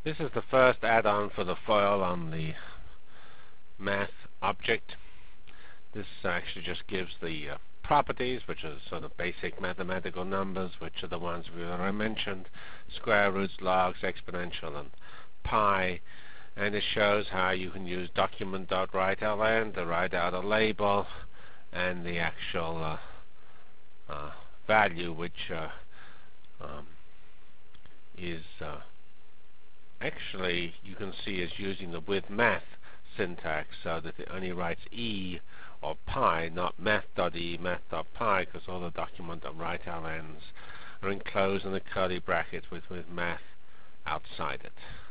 This is the first add-on for the foil on the math object. This actually just gives the properties, which are sort of basic mathematical numbers, which are the ones we already mentioned: square roots, logs, exponential, and pi. And it shows how you can use document.writeLN to write out a label and the actual value, which is actually, you can see, is using the with math syntax, so that it only writes e or pi, not math.e, math.pi, because all the document.writeLNs are enclosed in the curly brackets with math outside it.